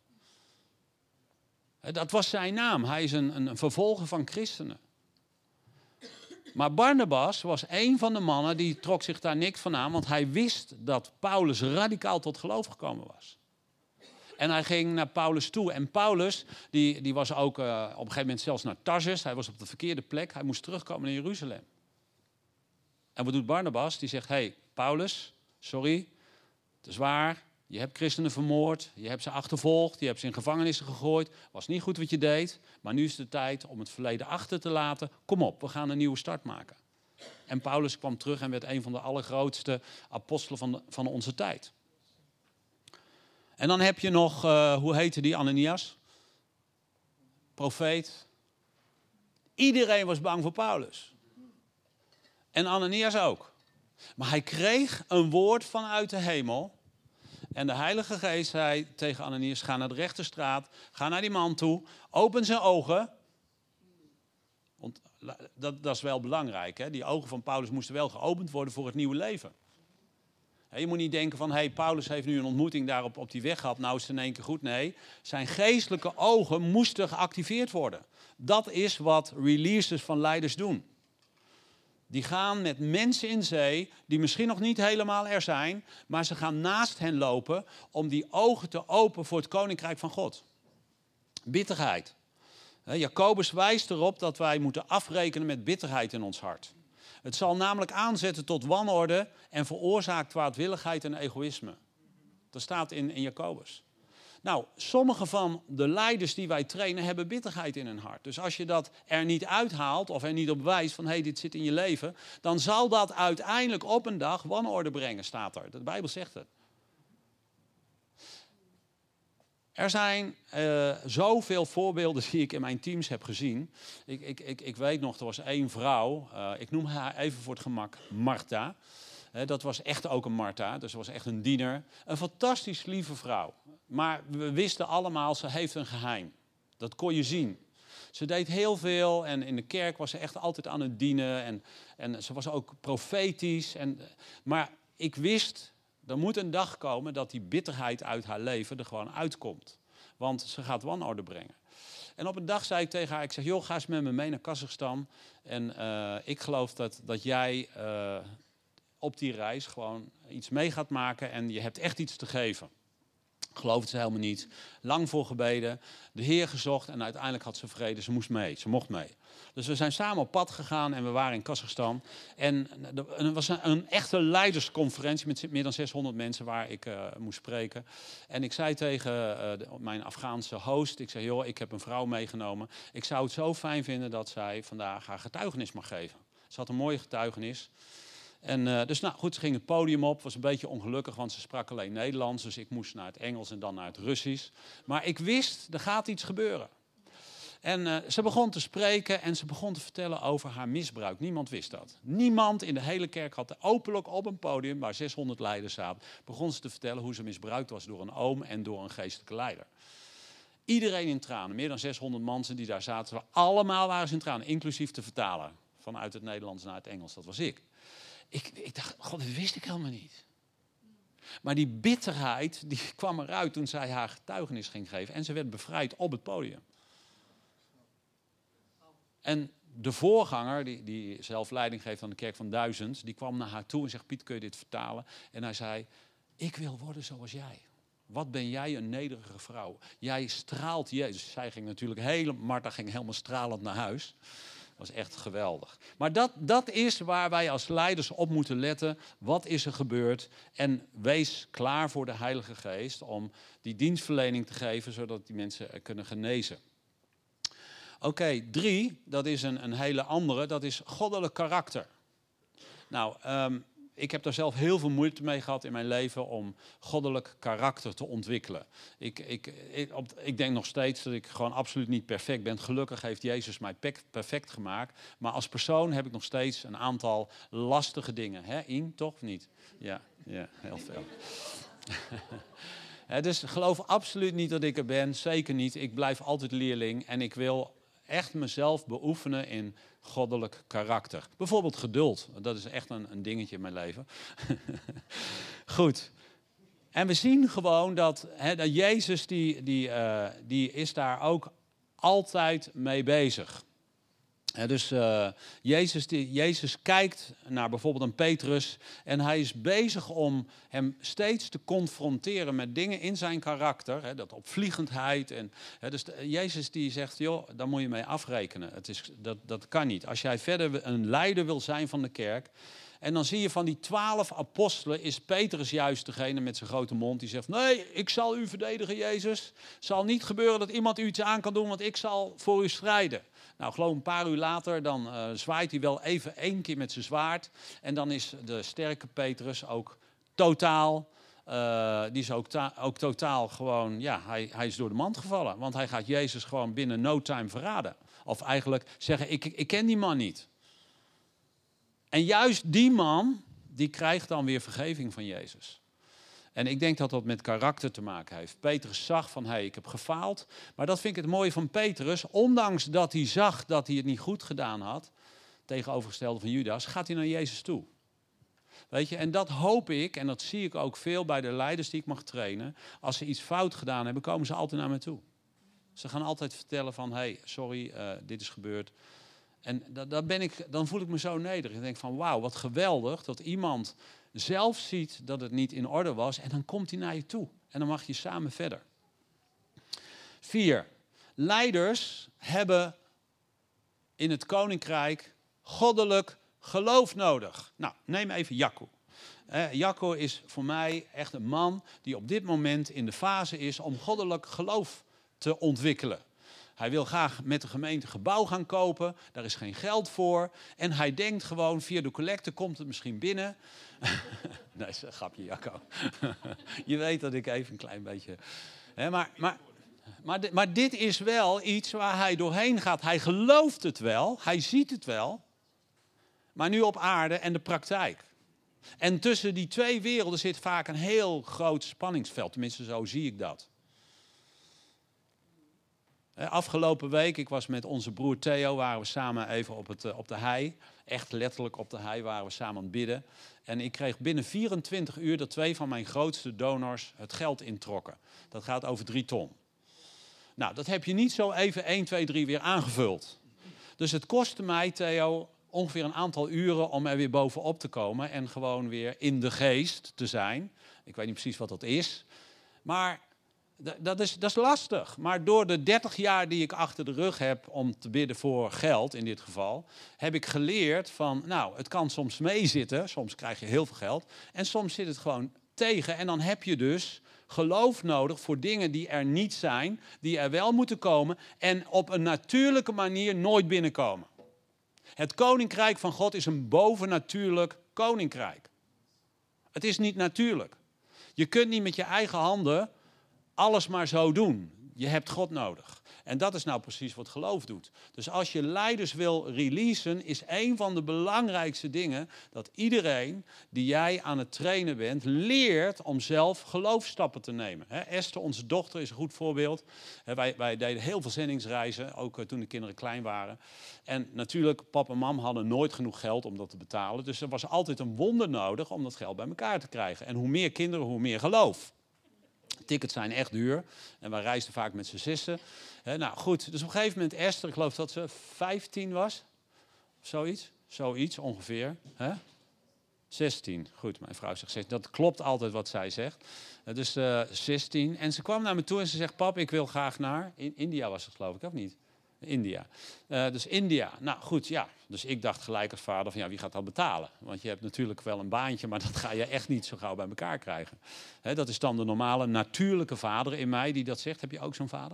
Dat was zijn naam. Hij is een vervolger van christenen. Maar Barnabas was een van de mannen die trok zich daar niks van aan, want hij wist dat Paulus radicaal tot geloof gekomen was. En hij ging naar Paulus toe. En Paulus, die was ook op een gegeven moment zelfs naar Tarsus. Hij was op de verkeerde plek. Hij moest terugkomen naar Jeruzalem. En wat doet Barnabas? Die zegt, hey, Paulus, sorry, het is waar. Je hebt christenen vermoord, je hebt ze achtervolgd, je hebt ze in gevangenissen gegooid. Was niet goed wat je deed, maar nu is het de tijd om het verleden achter te laten. Kom op, we gaan een nieuwe start maken. En Paulus kwam terug en werd een van de allergrootste apostelen van onze tijd. En dan heb je nog, hoe heette die, Ananias? Profeet. Iedereen was bang voor Paulus. En Ananias ook. Maar hij kreeg een woord vanuit de hemel. En de Heilige Geest zei tegen Ananias, ga naar de rechterstraat, ga naar die man toe, open zijn ogen. Want dat is wel belangrijk, hè? Die ogen van Paulus moesten wel geopend worden voor het nieuwe leven. Je moet niet denken van, hey, Paulus heeft nu een ontmoeting daar op die weg gehad, nou is het in één keer goed. Nee, zijn geestelijke ogen moesten geactiveerd worden. Dat is wat releases van leiders doen. Die gaan met mensen in zee, die misschien nog niet helemaal er zijn, maar ze gaan naast hen lopen om die ogen te openen voor het koninkrijk van God. Bitterheid. Jacobus wijst erop dat wij moeten afrekenen met bitterheid in ons hart. Het zal namelijk aanzetten tot wanorde en veroorzaakt kwaadwilligheid en egoïsme. Dat staat in Jacobus. Nou, sommige van de leiders die wij trainen hebben bitterheid in hun hart. Dus als je dat er niet uithaalt of er niet op wijst van hey, dit zit in je leven, dan zal dat uiteindelijk op een dag wanorde brengen, staat er. De Bijbel zegt het. Er zijn zoveel voorbeelden die ik in mijn teams heb gezien. Ik weet nog, er was één vrouw, ik noem haar even voor het gemak Martha. Dat was echt ook een Martha, dus ze was echt een diener. Een fantastisch lieve vrouw. Maar we wisten allemaal, ze heeft een geheim. Dat kon je zien. Ze deed heel veel en in de kerk was ze echt altijd aan het dienen. En ze was ook profetisch. Maar ik wist, er moet een dag komen dat die bitterheid uit haar leven er gewoon uitkomt. Want ze gaat wanorde brengen. En op een dag zei ik tegen haar, ik zeg, joh, ga eens met me mee naar Kazachstan. En ik geloof dat jij op die reis gewoon iets mee gaat maken en je hebt echt iets te geven. Geloofde ze helemaal niet. Lang voor gebeden, de Heer gezocht en uiteindelijk had ze vrede. Ze moest mee, ze mocht mee. Dus we zijn samen op pad gegaan en we waren in Kazachstan. En er was een echte leidersconferentie met meer dan 600 mensen waar ik moest spreken. En ik zei tegen mijn Afghaanse host, ik zei, joh, ik heb een vrouw meegenomen. Ik zou het zo fijn vinden dat zij vandaag haar getuigenis mag geven. Ze had een mooie getuigenis. En dus nou goed, ze ging het podium op. Was een beetje ongelukkig, want ze sprak alleen Nederlands. Dus ik moest naar het Engels en dan naar het Russisch. Maar ik wist, er gaat iets gebeuren. En ze begon te spreken en ze begon te vertellen over haar misbruik. Niemand wist dat. Niemand in de hele kerk had openlijk op een podium, waar 600 leiders zaten, begon ze te vertellen hoe ze misbruikt was door een oom en door een geestelijke leider. Iedereen in tranen, meer dan 600 mensen die daar zaten, allemaal waren ze in tranen, inclusief de vertaler. Vanuit het Nederlands naar het Engels, dat was ik. Ik dacht, god, dat wist ik helemaal niet. Maar die bitterheid, die kwam eruit toen zij haar getuigenis ging geven. En ze werd bevrijd op het podium. En de voorganger, die zelf leiding geeft aan de kerk van 1000, die kwam naar haar toe en zegt, Piet, kun je dit vertalen? En hij zei, ik wil worden zoals jij. Wat ben jij een nederige vrouw. Jij straalt Jezus. Zij ging natuurlijk Martha ging helemaal stralend naar huis. Dat was echt geweldig. Maar dat is waar wij als leiders op moeten letten. Wat is er gebeurd? En wees klaar voor de Heilige Geest om die dienstverlening te geven, zodat die mensen kunnen genezen. Oké, 3, dat is een hele andere, dat is goddelijk karakter. Nou, ik heb daar zelf heel veel moeite mee gehad in mijn leven om goddelijk karakter te ontwikkelen. Ik denk nog steeds dat ik gewoon absoluut niet perfect ben. Gelukkig heeft Jezus mij perfect gemaakt. Maar als persoon heb ik nog steeds een aantal lastige dingen. Hè, Ien, toch of niet? Ja, heel veel. Dus geloof absoluut niet dat ik er ben. Zeker niet. Ik blijf altijd leerling en ik wil echt mezelf beoefenen in goddelijk karakter. Bijvoorbeeld geduld. Dat is echt een dingetje in mijn leven. Goed. En we zien gewoon dat Jezus die is daar ook altijd mee bezig. Dus Jezus kijkt naar bijvoorbeeld een Petrus en hij is bezig om hem steeds te confronteren met dingen in zijn karakter. Dat opvliegendheid. Dus Jezus die zegt, joh, daar moet je mee afrekenen. Dat kan niet. Als jij verder een leider wil zijn van de kerk. En dan zie je van die 12 apostelen is Petrus juist degene met zijn grote mond die zegt, nee, ik zal u verdedigen, Jezus. Het zal niet gebeuren dat iemand u iets aan kan doen, want ik zal voor u strijden. Nou, geloof een paar uur later, dan zwaait hij wel even 1 keer met zijn zwaard. En dan is de sterke Petrus ook totaal, die is ook totaal gewoon, ja, hij is door de mand gevallen. Want hij gaat Jezus gewoon binnen no time verraden. Of eigenlijk zeggen, ik ken die man niet. En juist die man, die krijgt dan weer vergeving van Jezus. En ik denk dat dat met karakter te maken heeft. Petrus zag van, ik heb gefaald. Maar dat vind ik het mooie van Petrus. Ondanks dat hij zag dat hij het niet goed gedaan had, tegenovergestelde van Judas, gaat hij naar Jezus toe. Weet je, en dat hoop ik, en dat zie ik ook veel bij de leiders die ik mag trainen. Als ze iets fout gedaan hebben, komen ze altijd naar me toe. Ze gaan altijd vertellen van, sorry, dit is gebeurd. En dan voel ik me zo nederig. Ik denk van, wauw, wat geweldig dat iemand zelf ziet dat het niet in orde was. En dan komt hij naar je toe. En dan mag je samen verder. 4. Leiders hebben in het koninkrijk goddelijk geloof nodig. Nou, neem even Jacco. Jacco is voor mij echt een man die op dit moment in de fase is om goddelijk geloof te ontwikkelen. Hij wil graag met de gemeente gebouw gaan kopen. Daar is geen geld voor. En hij denkt gewoon, via de collecte komt het misschien binnen. Nee, dat is een grapje, Jacco. Je weet dat ik even een klein beetje... Maar dit is wel iets waar hij doorheen gaat. Hij gelooft het wel. Hij ziet het wel. Maar nu op aarde en de praktijk. En tussen die 2 werelden zit vaak een heel groot spanningsveld. Tenminste, zo zie ik dat. Afgelopen week, ik was met onze broer Theo, waren we samen even op de hei. Echt letterlijk op de hei waren we samen aan het bidden. En ik kreeg binnen 24 uur dat 2 van mijn grootste donors het geld introkken. Dat gaat over 3 ton. Nou, dat heb je niet zo even 1, 2, 3 weer aangevuld. Dus het kostte mij, Theo, ongeveer een aantal uren om er weer bovenop te komen. En gewoon weer in de geest te zijn. Ik weet niet precies wat dat is. Maar Dat is lastig. Maar door de 30 jaar die ik achter de rug heb om te bidden voor geld, in dit geval, heb ik geleerd van, nou, het kan soms meezitten. Soms krijg je heel veel geld. En soms zit het gewoon tegen. En dan heb je dus geloof nodig voor dingen die er niet zijn, die er wel moeten komen en op een natuurlijke manier nooit binnenkomen. Het koninkrijk van God is een bovennatuurlijk koninkrijk. Het is niet natuurlijk. Je kunt niet met je eigen handen alles maar zo doen. Je hebt God nodig. En dat is nou precies wat geloof doet. Dus als je leiders wil releasen, is een van de belangrijkste dingen dat iedereen die jij aan het trainen bent, leert om zelf geloofstappen te nemen. Esther, onze dochter, is een goed voorbeeld. Wij deden heel veel zendingsreizen, ook toen de kinderen klein waren. En natuurlijk, pap en mam hadden nooit genoeg geld om dat te betalen. Dus er was altijd een wonder nodig om dat geld bij elkaar te krijgen. En hoe meer kinderen, hoe meer geloof. Tickets zijn echt duur. En wij reisden vaak met z'n zessen. Nou goed, dus op een gegeven moment Esther, ik geloof dat ze 15 was. Zoiets ongeveer. 16. Goed, mijn vrouw zegt 16. Dat klopt altijd wat zij zegt. Dus 16. En ze kwam naar me toe en ze zegt, pap, ik wil graag naar... India was het geloof ik, of niet? India. Dus India. Nou goed, ja. Dus ik dacht gelijk als vader van ja, wie gaat dat betalen? Want je hebt natuurlijk wel een baantje, maar dat ga je echt niet zo gauw bij elkaar krijgen. Dat is dan de normale, natuurlijke vader in mij die dat zegt. Heb je ook zo'n vader?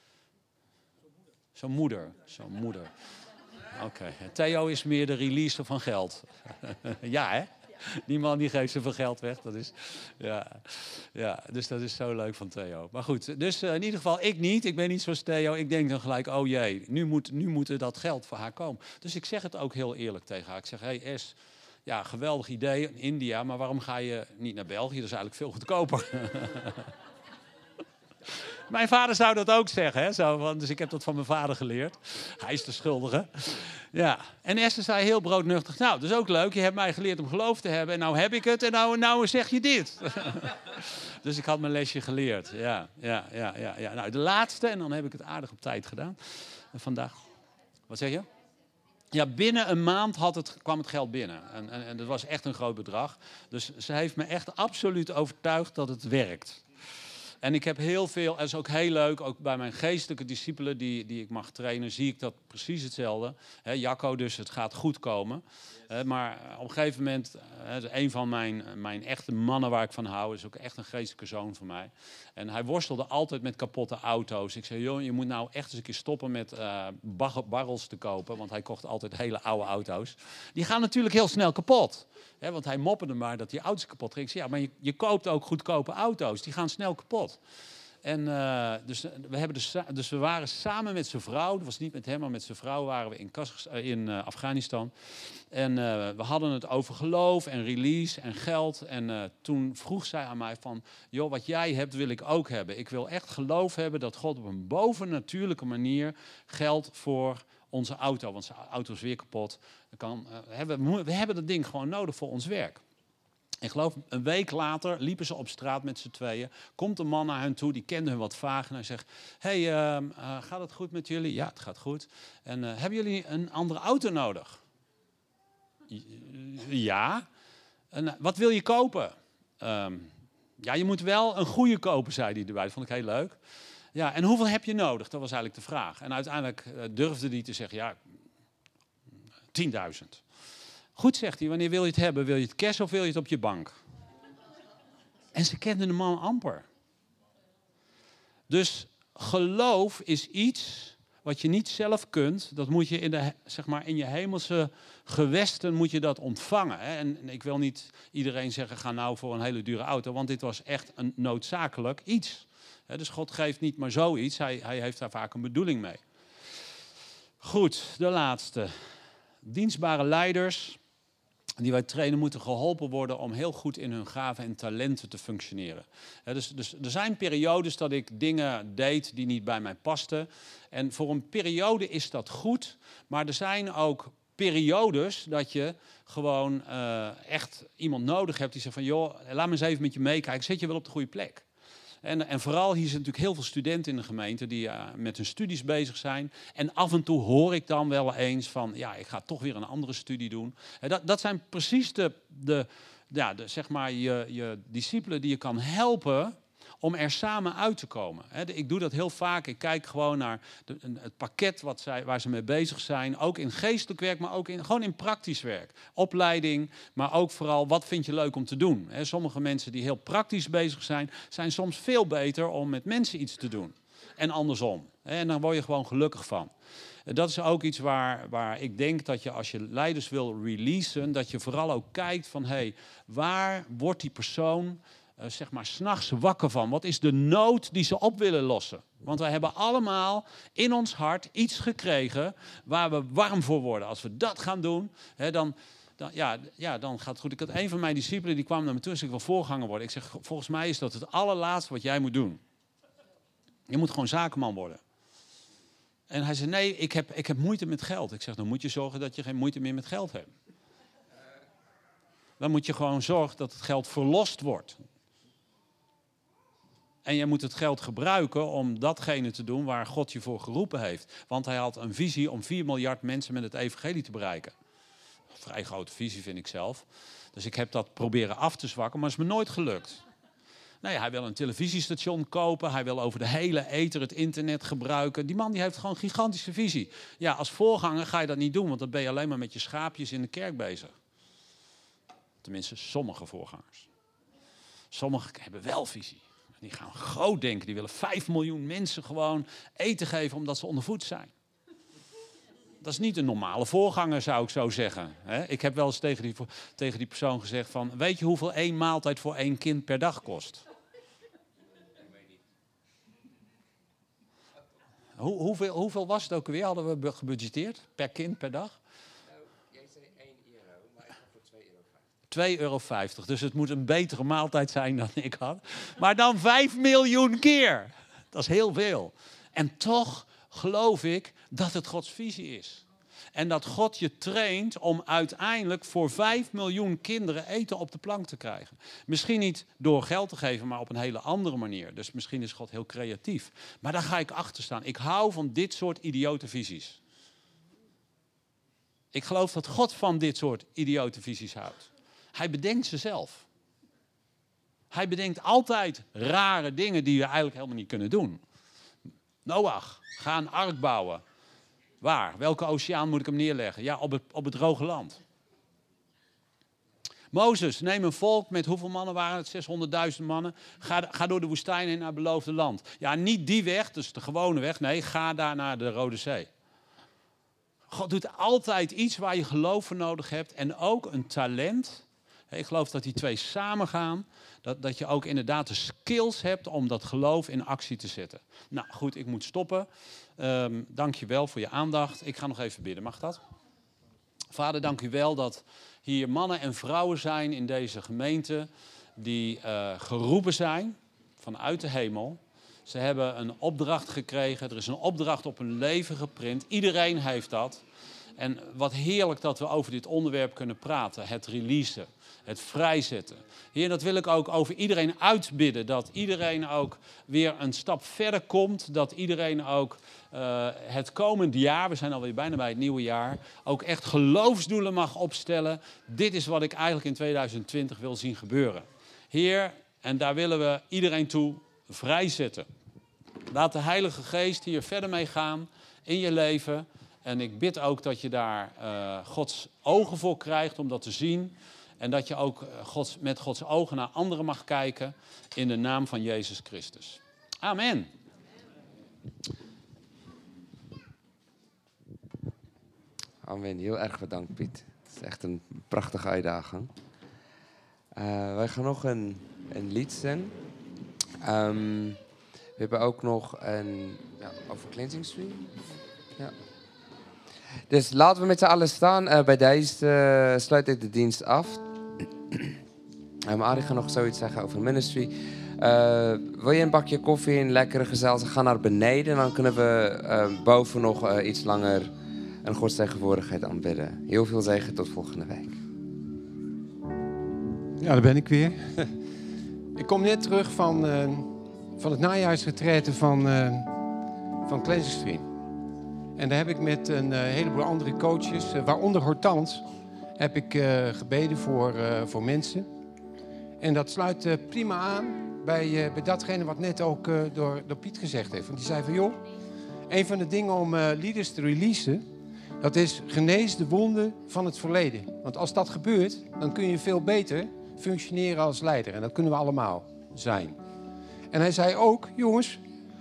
Zo'n moeder. Oké. Theo is meer de releaser van geld. Ja, hè? Die man die geeft zoveel geld weg. Dat is, ja, dus dat is zo leuk van Theo. Maar goed, dus in ieder geval ik niet. Ik ben niet zoals Theo. Ik denk dan gelijk, oh jee, nu moet dat geld voor haar komen. Dus ik zeg het ook heel eerlijk tegen haar. Ik zeg, hey Es, ja, geweldig idee in India, maar waarom ga je niet naar België? Dat is eigenlijk veel goedkoper. Mijn vader zou dat ook zeggen, hè? Dus ik heb dat van mijn vader geleerd. Hij is de schuldige. Ja. En Esther zei heel broodnuchtig, nou, dat is ook leuk. Je hebt mij geleerd om geloof te hebben. En nou heb ik het. En nou zeg je dit. Dus ik had mijn lesje geleerd. Ja. Nou, de laatste. En dan heb ik het aardig op tijd gedaan. Vandaag. Wat zeg je? Ja, binnen een maand kwam het geld binnen. En dat was echt een groot bedrag. Dus ze heeft me echt absoluut overtuigd dat het werkt. En ik heb heel veel, dat is ook heel leuk, ook bij mijn geestelijke discipelen die ik mag trainen, zie ik dat precies hetzelfde. Jacco, dus het gaat goed komen. Maar op een gegeven moment, een van mijn echte mannen waar ik van hou, is ook echt een geestelijke zoon van mij. En hij worstelde altijd met kapotte auto's. Ik zei, joh, je moet nou echt eens een keer stoppen met barrels te kopen, want hij kocht altijd hele oude auto's. Die gaan natuurlijk heel snel kapot. Want hij mopperde maar dat die auto's kapot gingen. Ik zei, ja, maar je koopt ook goedkope auto's. Die gaan snel kapot. En dus we waren samen met zijn vrouw. Dat was niet met hem, maar met zijn vrouw waren we in Afghanistan. En we hadden het over geloof en release en geld. En toen vroeg zij aan mij van, joh, wat jij hebt wil ik ook hebben. Ik wil echt geloof hebben dat God op een bovennatuurlijke manier geldt voor onze auto, want zijn auto is weer kapot. We hebben dat ding gewoon nodig voor ons werk. Ik geloof, een week later liepen ze op straat met z'n tweeën. Komt een man naar hen toe, die kende hun wat vaag. En hij zegt, hey, gaat het goed met jullie? Ja, het gaat goed. En hebben jullie een andere auto nodig? Ja. En, wat wil je kopen? Ja, je moet wel een goede kopen, zei hij erbij. Dat vond ik heel leuk. Ja, en hoeveel heb je nodig? Dat was eigenlijk de vraag. En uiteindelijk durfde hij te zeggen, ja, 10.000. Goed, zegt hij, wanneer wil je het hebben? Wil je het cash of wil je het op je bank? En ze kenden de man amper. Dus geloof is iets wat je niet zelf kunt. Dat moet je in je hemelse gewesten moet je dat ontvangen. Hè? En ik wil niet iedereen zeggen, ga nou voor een hele dure auto. Want dit was echt een noodzakelijk iets. Dus God geeft niet maar zoiets. Hij heeft daar vaak een bedoeling mee. Goed, de laatste. Dienstbare leiders die wij trainen moeten geholpen worden om heel goed in hun gaven en talenten te functioneren. Dus er zijn periodes dat ik dingen deed die niet bij mij pasten. En voor een periode is dat goed. Maar er zijn ook periodes dat je gewoon echt iemand nodig hebt die zegt van, joh, laat me eens even met je meekijken. Zit je wel op de goede plek? En vooral, hier zijn natuurlijk heel veel studenten in de gemeente die met hun studies bezig zijn. En af en toe hoor ik dan wel eens van, ja, ik ga toch weer een andere studie doen. Dat zijn precies zeg maar je discipelen die je kan helpen om er samen uit te komen. Ik doe dat heel vaak. Ik kijk gewoon naar het pakket waar ze mee bezig zijn. Ook in geestelijk werk, maar ook gewoon in praktisch werk. Opleiding, maar ook vooral wat vind je leuk om te doen. Sommige mensen die heel praktisch bezig zijn, zijn soms veel beter om met mensen iets te doen. En andersom. En daar word je gewoon gelukkig van. Dat is ook iets waar ik denk dat je als je leiders wil releasen, dat je vooral ook kijkt van waar wordt die persoon zeg maar 's nachts wakker van? Wat is de nood die ze op willen lossen? Want wij hebben allemaal in ons hart iets gekregen waar we warm voor worden. Als we dat gaan doen, dan gaat het goed. Ik had een van mijn discipelen die kwam naar me toe en zei: ik wil voorganger worden. Ik zeg: volgens mij is dat het allerlaatste wat jij moet doen. Je moet gewoon zakenman worden. En hij zei: nee, ik heb moeite met geld. Ik zeg: dan moet je zorgen dat je geen moeite meer met geld hebt. Dan moet je gewoon zorgen dat het geld verlost wordt. En je moet het geld gebruiken om datgene te doen waar God je voor geroepen heeft. Want hij had een visie om 4 miljard mensen met het evangelie te bereiken. Een vrij grote visie vind ik zelf. Dus ik heb dat proberen af te zwakken, maar het is me nooit gelukt. Nee, hij wil een televisiestation kopen. Hij wil over de hele ether het internet gebruiken. Die man die heeft gewoon een gigantische visie. Ja, als voorganger ga je dat niet doen, want dan ben je alleen maar met je schaapjes in de kerk bezig. Tenminste, sommige voorgangers. Sommigen hebben wel visie. Die gaan groot denken. Die willen 5 miljoen mensen gewoon eten geven omdat ze ondervoed zijn. Dat is niet een normale voorganger, zou ik zo zeggen. Ik heb wel eens tegen die persoon gezegd van: weet je hoeveel 1 maaltijd voor 1 kind per dag kost? Hoeveel was het ook alweer? Hadden we gebudgeteerd per kind per dag? Nou, jij zei €1, maar ik ga voor €2,50. Dus het moet een betere maaltijd zijn dan ik had. Maar dan 5 miljoen keer. Dat is heel veel. En toch geloof ik dat het Gods visie is. En dat God je traint om uiteindelijk voor 5 miljoen kinderen eten op de plank te krijgen. Misschien niet door geld te geven, maar op een hele andere manier. Dus misschien is God heel creatief. Maar daar ga ik achter staan. Ik hou van dit soort idiote visies. Ik geloof dat God van dit soort idiote visies houdt. Hij bedenkt ze zelf. Hij bedenkt altijd rare dingen die we eigenlijk helemaal niet kunnen doen. Noach, ga een ark bouwen. Waar? Welke oceaan moet ik hem neerleggen? Ja, op het droge land. Mozes, neem een volk met hoeveel mannen waren het? 600.000 mannen. Ga door de woestijn heen naar het beloofde land. Ja, niet die weg, dus de gewone weg. Nee, ga daar naar de Rode Zee. God doet altijd iets waar je geloof voor nodig hebt. En ook een talent. Ik geloof dat die twee samengaan. Dat je ook inderdaad de skills hebt om dat geloof in actie te zetten. Nou goed, ik moet stoppen. Dank je wel voor je aandacht. Ik ga nog even bidden, mag dat? Vader, dank u wel dat hier mannen en vrouwen zijn in deze gemeente die geroepen zijn vanuit de hemel. Ze hebben een opdracht gekregen. Er is een opdracht op hun leven geprint. Iedereen heeft dat. En wat heerlijk dat we over dit onderwerp kunnen praten. Het releasen, het vrijzetten. Heer, dat wil ik ook over iedereen uitbidden. Dat iedereen ook weer een stap verder komt. Dat iedereen ook het komende jaar, we zijn alweer bijna bij het nieuwe jaar, ook echt geloofsdoelen mag opstellen. Dit is wat ik eigenlijk in 2020 wil zien gebeuren. Heer, en daar willen we iedereen toe vrijzetten. Laat de Heilige Geest hier verder mee gaan in je leven. En ik bid ook dat je daar Gods ogen voor krijgt om dat te zien. En dat je ook met Gods ogen naar anderen mag kijken in de naam van Jezus Christus. Amen. Amen. Heel erg bedankt, Piet. Het is echt een prachtige uitdaging. Wij gaan nog een lied zingen. We hebben ook nog een over Cleansing Stream. Ja. Dus laten we met z'n allen staan. Bij deze sluit ik de dienst af. Arie gaat nog zoiets zeggen over ministry. Wil je een bakje koffie en lekkere gezelschap? Ga naar beneden. Dan kunnen we boven nog iets langer een Gods tegenwoordigheid aanbidden. Heel veel zegen, tot volgende week. Ja, daar ben ik weer. Ik kom net terug van het najaarsretraite van Cleansing Stream. En daar heb ik met een heleboel andere coaches, waaronder Hortans, heb ik gebeden voor mensen. En dat sluit prima aan bij datgene wat net ook door Piet gezegd heeft. Want die zei van, joh, een van de dingen om leaders te releasen, dat is genees de wonden van het verleden. Want als dat gebeurt, dan kun je veel beter functioneren als leider. En dat kunnen we allemaal zijn. En hij zei ook, jongens,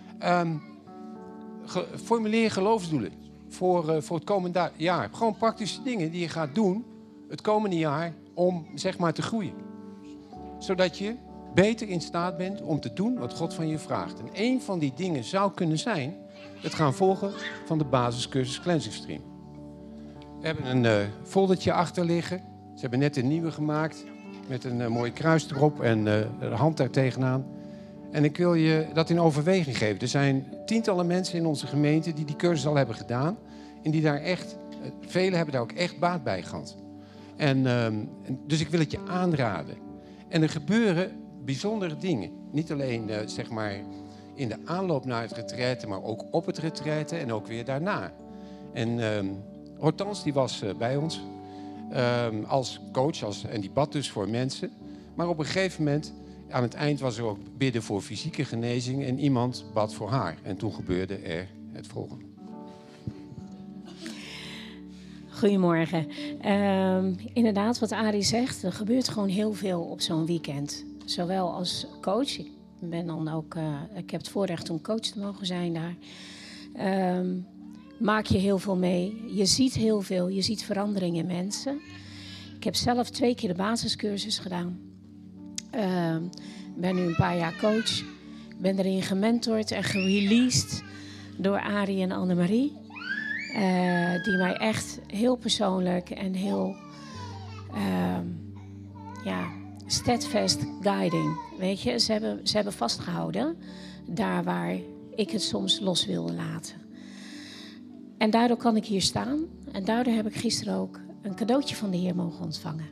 formuleer geloofsdoelen voor het komende jaar. Gewoon praktische dingen die je gaat doen het komende jaar om, zeg maar, te groeien. Zodat je beter in staat bent om te doen wat God van je vraagt. En een van die dingen zou kunnen zijn het gaan volgen van de basiscursus Cleansing Stream. We hebben een foldertje achter liggen. Ze hebben net een nieuwe gemaakt met een mooie kruis erop en de hand daar tegenaan. En ik wil je dat in overweging geven. Er zijn tientallen mensen in onze gemeente die die cursus al hebben gedaan. En die daar echt, velen hebben daar ook echt baat bij gehad. Dus ik wil het je aanraden. En er gebeuren bijzondere dingen. Niet alleen zeg maar in de aanloop naar het retraite, maar ook op het retraite en ook weer daarna. En Hortense die was bij ons als coach en die bad dus voor mensen. Maar op een gegeven moment, aan het eind was er ook bidden voor fysieke genezing en iemand bad voor haar. En toen gebeurde er het volgende. Goedemorgen. Inderdaad, wat Arie zegt, er gebeurt gewoon heel veel op zo'n weekend. Zowel als coach. Ik heb het voorrecht om coach te mogen zijn daar. Maak je heel veel mee. Je ziet heel veel. Je ziet verandering in mensen. Ik heb zelf 2 keer de basiscursus gedaan. Ben nu een paar jaar coach. Ben erin gementord en gereleased door Arie en Annemarie. Die mij echt heel persoonlijk en heel steadfast guiding. Weet je, ze hebben vastgehouden daar waar ik het soms los wilde laten. En daardoor kan ik hier staan. En daardoor heb ik gisteren ook een cadeautje van de Heer mogen ontvangen.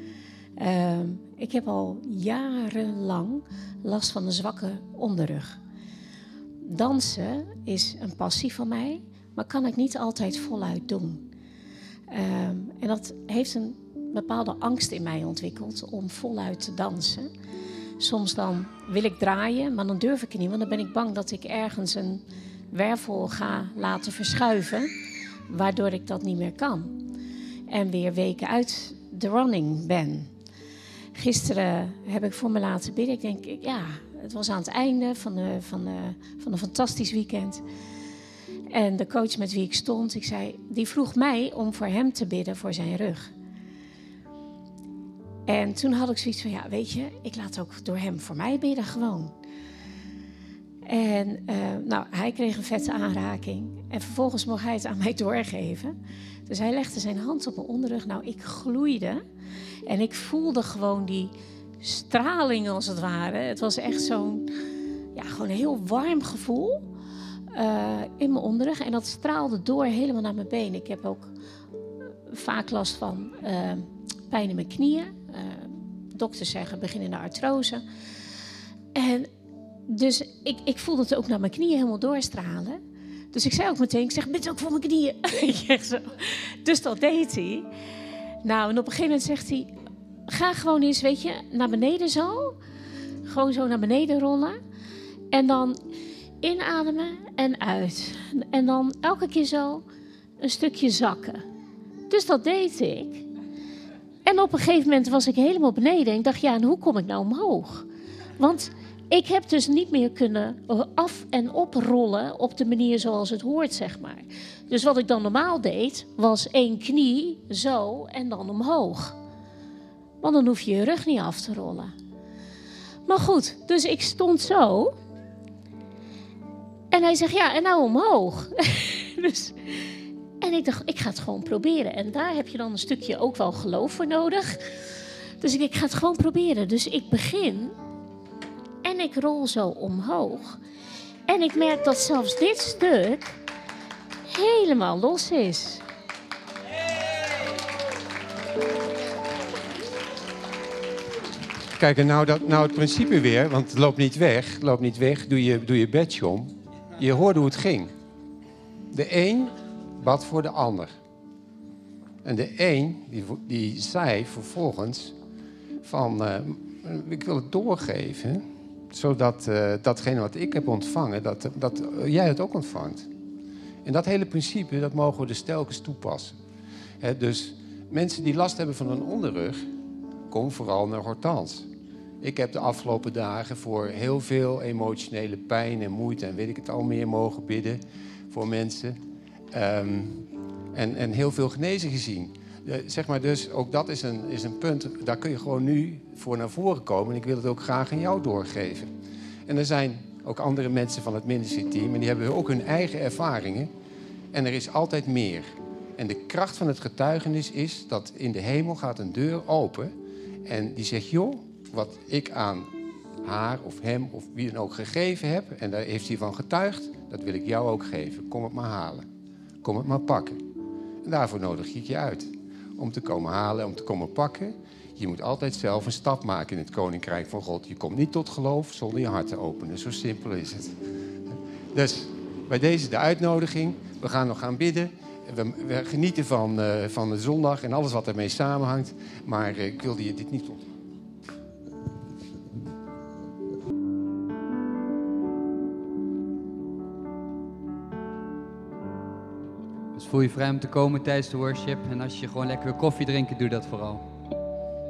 Ik heb al jarenlang last van een zwakke onderrug. Dansen is een passie van mij, maar kan ik niet altijd voluit doen. En dat heeft een bepaalde angst in mij ontwikkeld om voluit te dansen. Soms dan wil ik draaien, maar dan durf ik het niet, want dan ben ik bang dat ik ergens een wervel ga laten verschuiven, waardoor ik dat niet meer kan. En weer weken uit de running ben. Gisteren heb ik voor me laten bidden. Ik denk, het was aan het einde van een fantastisch weekend. En de coach met wie ik stond, die vroeg mij om voor hem te bidden voor zijn rug. En toen had ik zoiets van, weet je, ik laat ook door hem voor mij bidden gewoon. En hij kreeg een vette aanraking. En vervolgens mocht hij het aan mij doorgeven. Dus hij legde zijn hand op mijn onderrug. Nou, ik gloeide. En ik voelde gewoon die straling als het ware. Het was echt zo'n, gewoon een heel warm gevoel in mijn onderrug. En dat straalde door helemaal naar mijn benen. Ik heb ook vaak last van pijn in mijn knieën. Dokters zeggen beginnende artrose. En dus ik voelde het ook naar mijn knieën helemaal doorstralen. Dus ik zei ook meteen, bid ook voor mijn knieën. Dus dat deed hij. Nou, en op een gegeven moment zegt hij, ga gewoon eens, weet je, naar beneden zo. Gewoon zo naar beneden rollen. En dan inademen en uit. En dan elke keer zo een stukje zakken. Dus dat deed ik. En op een gegeven moment was ik helemaal beneden. En ik dacht, en hoe kom ik nou omhoog? Want ik heb dus niet meer kunnen af- en oprollen op de manier zoals het hoort, zeg maar. Dus wat ik dan normaal deed, was 1 knie zo en dan omhoog. Want dan hoef je je rug niet af te rollen. Maar goed, dus ik stond zo. En hij zegt, en nou omhoog. En ik dacht, ik ga het gewoon proberen. En daar heb je dan een stukje ook wel geloof voor nodig. Dus ik ga het gewoon proberen. Dus ik begin en ik rol zo omhoog. En ik merk dat zelfs dit stuk helemaal los is. Kijk, en nou het principe weer, want het loopt niet weg. Doe je bedje om. Je hoorde hoe het ging. De een bad voor de ander. En de een, die zei vervolgens van, ik wil het doorgeven. Zodat datgene wat ik heb ontvangen, dat jij het ook ontvangt. En dat hele principe, dat mogen we dus telkens toepassen. Dus mensen die last hebben van een onderrug, kom vooral naar Hortans. Ik heb de afgelopen dagen voor heel veel emotionele pijn en moeite en weet ik het al meer mogen bidden voor mensen. En heel veel genezen gezien. Zeg maar dus, ook dat is een punt, daar kun je gewoon nu voor naar voren komen. En ik wil het ook graag aan jou doorgeven. En er zijn ook andere mensen van het ministry team en die hebben ook hun eigen ervaringen. En er is altijd meer. En de kracht van het getuigenis is dat in de hemel gaat een deur open. En die zegt, joh, wat ik aan haar of hem of wie dan ook gegeven heb, en daar heeft hij van getuigd, dat wil ik jou ook geven. Kom het maar halen. Kom het maar pakken. En daarvoor nodig ik je uit. Om te komen halen, om te komen pakken. Je moet altijd zelf een stap maken in het Koninkrijk van God. Je komt niet tot geloof zonder je hart te openen. Zo simpel is het. Dus bij deze de uitnodiging. We gaan nog gaan bidden. We genieten van de zondag en alles wat ermee samenhangt. Maar ik wilde je dit niet onthouden. Dus voel je vrij om te komen tijdens de worship. En als je gewoon lekker wil koffie drinken, doe dat vooral.